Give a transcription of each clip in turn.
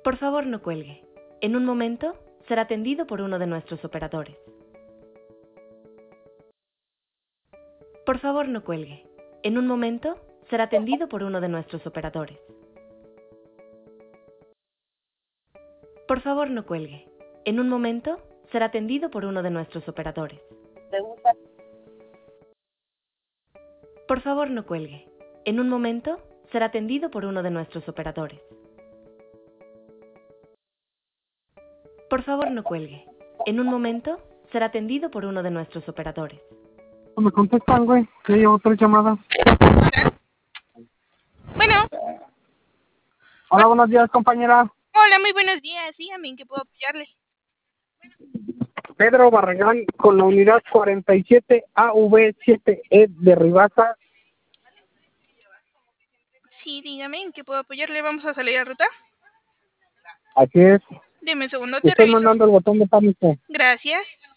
Por favor, no cuelgue. En un momento será atendido por uno de nuestros operadores. Por favor, no cuelgue. En un momento será atendido por uno de nuestros operadores. Por favor, no cuelgue. En un momento será atendido por uno de nuestros operadores. Por favor, no cuelgue. En un momento será atendido por uno de nuestros operadores. Por favor, no cuelgue. En un momento será atendido por uno de nuestros operadores. No me contestan, güey. Ya llevo 3 llamadas. Bueno, Hola, buenos días, compañera. hola, muy buenos días. Dígame en qué puedo apoyarle. Pedro Barragán con la unidad 47AV7E de Rivasa. Sí, dígame en qué puedo apoyarle. Vamos a salir a ruta. Así es. Deme un segundo, te Estoy reviso. mandando el botón de pánico. Gracias.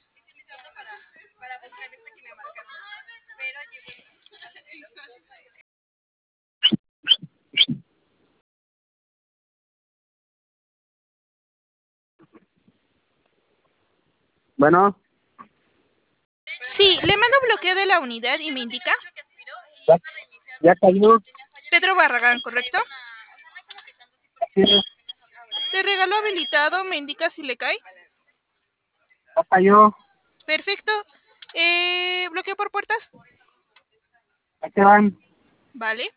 Bueno, Sí, le mando bloqueo de la unidad y me indica ya cayó. Pedro Barragán, ¿correcto? Así es. Le regalo habilitado, me indica si le cae. Ya cayó. Perfecto. ¿Bloqueo por puertas? Ahí te van. Vale.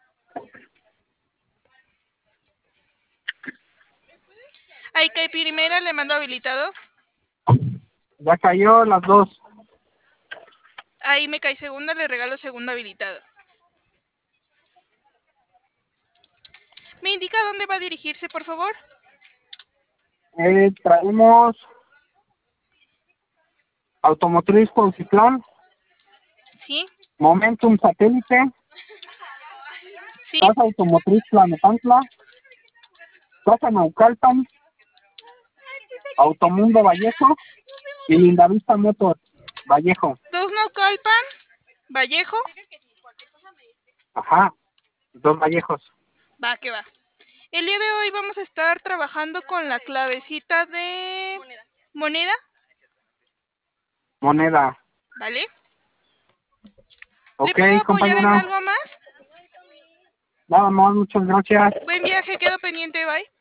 Ahí cae primera, le mando habilitado. Ya cayó las dos. Ahí me cae segunda, le regalo segundo habilitado. ¿Me indica dónde va a dirigirse, por favor? Traemos Automotriz Cuautitlán, Sí, Momentum Satélite, sí. Casa Automotriz Planetantla, Casa Naucalpan, Automundo Vallejo y Lindavista Motor Vallejo. Dos Naucalpan, Vallejo. Ajá, 2 Vallejos. Va, que va. El día de hoy vamos a estar trabajando con la clavecita de moneda, Moneda. ¿vale? ¿Le Ok, puedo apoyar en compañera. algo más? Nada más, muchas gracias. Buen viaje, quedo pendiente, bye.